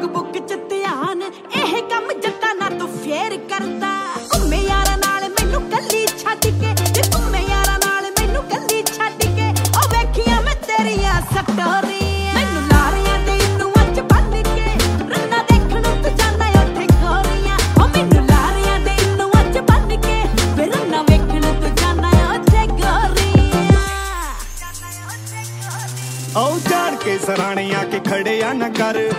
ਲੋਗ ਬੁੱਕ ਚ ਧਿਆਨ ਇਹ ਕੰਮ ਜੱਟਾਂ ਨਾਲ ਤੂੰ ਫੇਰ ਕਰਦਾ ਘੁੰਮੇ ਯਾਰਾਂ ਨਾਲ ਮੈਨੂੰ ਕੱਲੀ ਛੱਡ ਕੇ ਤੇ ਘੁੰਮੇ ਯਾਰਾਂ ਨਾਲ ਮੈਨੂੰ ਕੱਲੀ ਛੱਡ ਕੇ ਉਹ ਵੇਖੀਆਂ ਮੈਂ ਤੇਰੀਆਂ ਸਟੋਰੀਆਂ ਮੈਨੂੰ ਲਾਰਿਆਂ ਦੇ ਨੂੰ ਅੱਜ ਬੰਨ ਕੇ ਰੰਨਾ ਦੇਖਣ ਤੂੰ ਜਾਣਾ ਉੱਥੇ ਗੋਰੀਆਂ ਉਹ ਮੈਨੂੰ ਲਾਰਿਆਂ ਦੇ ਨੂੰ ਅੱਜ ਬੰਨ ਕੇ ਫਿਰ ਰੰਨਾ ਵੇਖਣ ਤੂੰ ਜਾਣਾ ਉੱਥੇ ਗੋਰੀਆਂ ਆਓ ਝਾੜ ਕੇ ਸਰਾਣੇ ਆ ਕੇ ਖੜੇ ਆ ਨਾ ਕਰ